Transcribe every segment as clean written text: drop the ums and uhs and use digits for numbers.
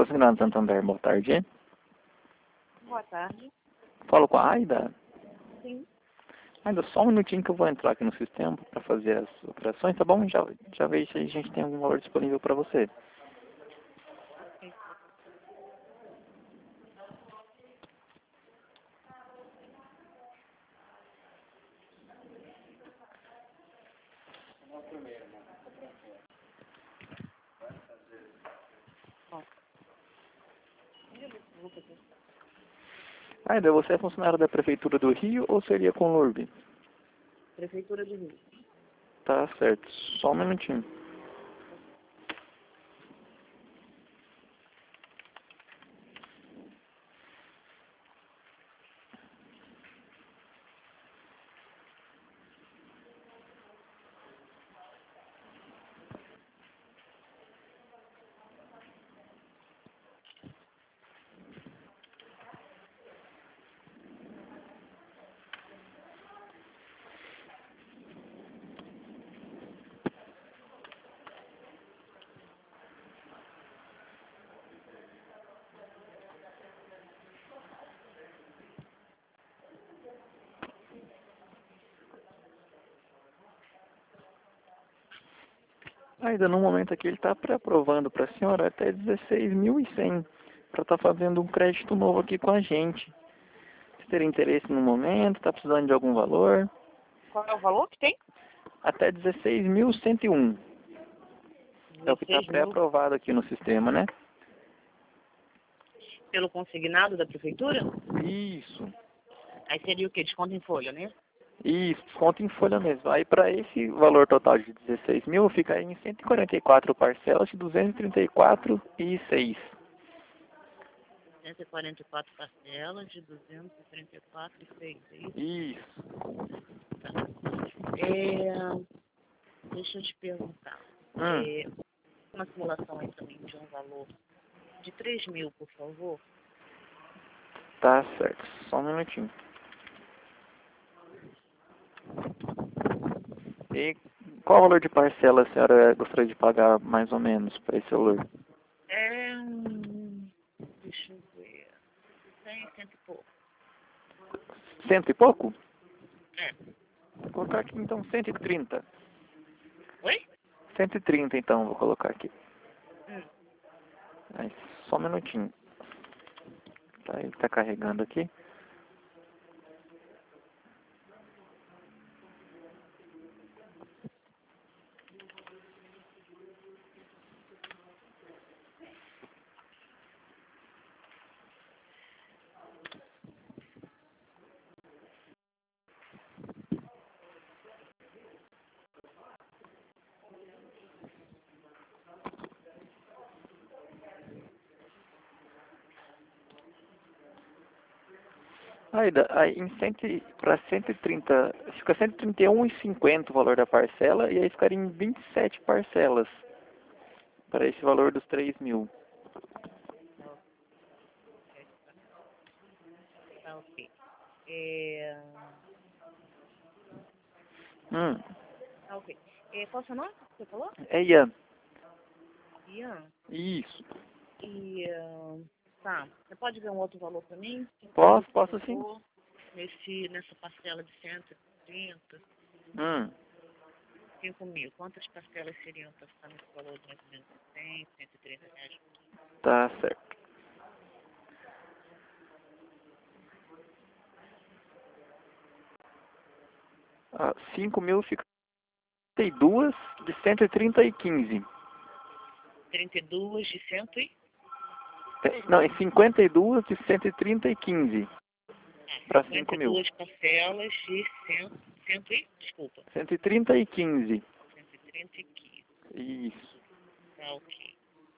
Consignado Santander, boa tarde. Boa tarde. Falo com a Aida. Sim. Aida, só um minutinho que eu vou entrar aqui no sistema para fazer as operações, tá bom? Já vejo se a gente tem algum valor disponível para você. Ok. Bom. Aida, você é funcionário da Prefeitura do Rio ou seria com Lurbe? Prefeitura de Rio. Tá certo, só um minutinho. Aida, no momento aqui ele está pré-aprovando para a senhora até 16.100 para estar fazendo um crédito novo aqui com a gente. Você teria interesse no momento? Está precisando de algum valor? Qual é o valor que tem? Até 16.101. É o que está 16 mil pré-aprovado aqui no sistema, né? pelo consignado da prefeitura? Isso. Aí seria o quê? Desconto em folha, né? Isso, desconto em folha mesmo. Aí para esse valor total de 16 mil, fica aí em 144 parcelas de 234,06. 144 parcelas de 234,6, é isso? Isso. Deixa eu te perguntar. Hum. Uma simulação aí também de um valor de 3 mil, por favor. Tá certo. Só um minutinho. E qual o valor de parcela a senhora gostaria de pagar mais ou menos para esse valor? Deixa eu ver. 100 e pouco. Cento e pouco? É. Vou colocar aqui então 130. Oi? 130 então, vou colocar aqui. Hum. Aí, só um minutinho. Tá, ele tá carregando aqui. Aí, para 130, fica 131,50 o valor da parcela, e aí ficaria em 27 parcelas para esse valor dos 3 mil. Tá ok. Tá ok. Qual é o seu nome? Você falou? É Ian. Ian. Isso. E, tá. Você pode ver um outro valor para mim? Posso sim. Nessa parcela de 130, 5 mil. Quantas parcelas seriam para ficar nesse valor de mais ou menos 100, 130 reais? Tá certo. Ah, 5 mil fica 32 de 130,15. 32 de 100 e... Não, é 52 de 130,15 para 5 mil. 52 parcelas de 100 e... Desculpa. 130,15. 130,15. Isso. Tá ok.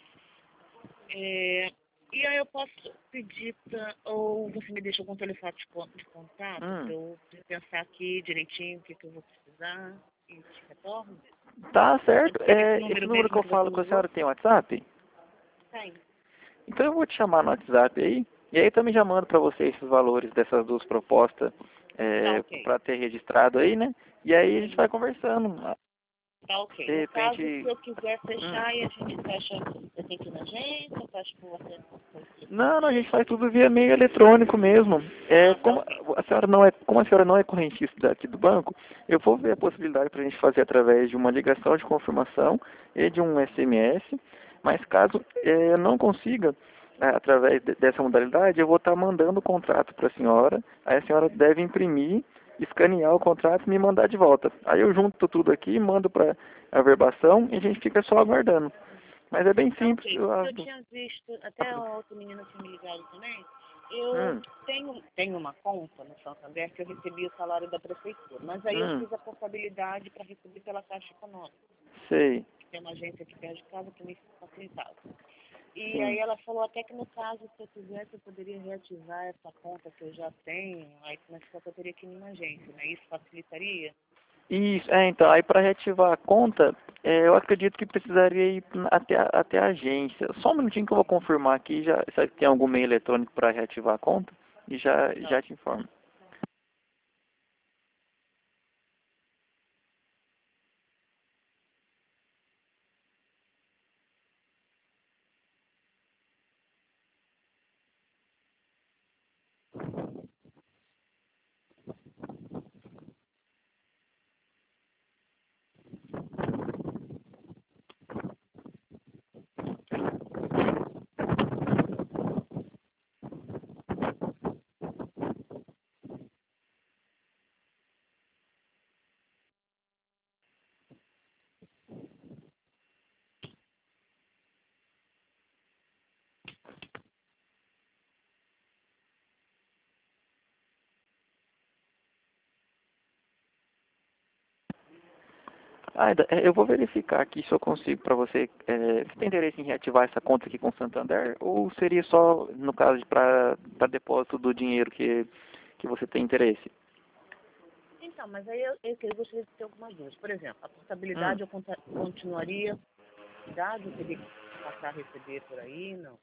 E aí eu posso pedir para... Ou você me deixa algum telefone de contato para eu pensar aqui direitinho o que eu vou precisar e te retorno? Tá certo. Esse Esse número número que eu mesmo que você falo com a usou? senhora tem WhatsApp? Tem. Então eu vou te chamar no WhatsApp aí. E aí eu também já mando para você esses valores dessas duas propostas Tá ok. para ter registrado aí, né? E aí a gente vai conversando. Tá ok. De No caso, repente... se eu quiser fechar e a gente fecha, eu tenho que ir na agência, fecha por você. Não, a gente faz tudo via meio eletrônico mesmo. É, Tá como ok. como a senhora não é correntista daqui do banco, eu vou ver a possibilidade para a gente fazer através de uma ligação de confirmação e de um SMS, mas caso eu não consiga, através dessa modalidade, eu vou estar mandando o contrato para a senhora, aí a senhora deve imprimir, escanear o contrato e me mandar de volta. Aí eu junto tudo aqui, mando para a verbação e a gente fica só aguardando. Mas é bem Tá simples. ok. Eu tinha visto, até a outra menina tinha me ligado também, eu Hum, tenho uma conta no Santander que eu recebi o salário da prefeitura, mas aí eu hum, fiz a portabilidade para receber pela Caixa Econômica. sei. Tem uma agência aqui perto de casa que me facilitava. E Sim. aí ela falou até que no caso, se eu quisesse, eu poderia reativar essa conta que eu já tenho, aí mas só que eu teria que ir numa agência, né? Isso facilitaria? Isso, então, aí para reativar a conta, eu acredito que precisaria ir até a agência. Só um minutinho que eu vou confirmar aqui, já, se tem algum meio eletrônico para reativar a conta, e Não. já te informo. Eu vou verificar aqui se eu consigo para você. Você tem interesse em reativar essa conta aqui com o Santander? Ou seria só, no caso, para depósito do dinheiro que você tem interesse? Então, mas aí eu gostaria de ter algumas dúvidas. Por exemplo, a Hum. portabilidade eu continuaria, dado eu teria que passar a receber por aí, não?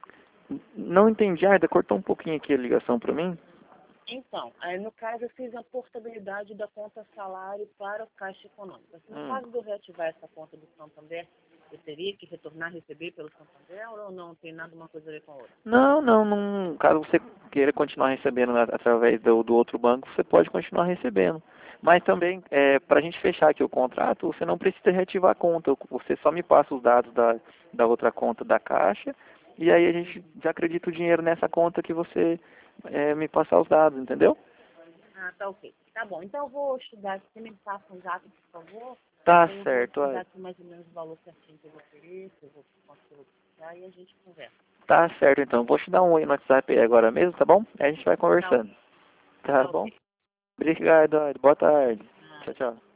Não entendi, cortou um pouquinho aqui a ligação para mim. Então, aí no caso eu fiz a portabilidade da conta salário para a Caixa Econômica. No Hum. caso de eu reativar essa conta do Santander, eu teria que retornar a receber pelo Santander ou não tem nada uma coisa a ver com a outra? Não. Caso você queira continuar recebendo através do outro banco, você pode continuar recebendo. Mas também, para a gente fechar aqui o contrato, você não precisa reativar a conta. Você só me passa os dados da outra conta da Caixa e aí a gente já acredita o dinheiro nessa conta que você me passar os dados, entendeu? Ah, tá ok. Tá bom. Então eu vou estudar. Você me passa um dados, por favor. Tá Aí eu vou certo, estudar aqui mais ou menos o valor certinho que eu vou querer, que eu vou precisar e a gente conversa. tá certo então. Vou te dar um oi no WhatsApp aí agora mesmo, tá bom? Aí a gente vai Tá conversando. ok. Tá Tá bom? ok. Obrigado, boa tarde. Ah, Tchau, tchau.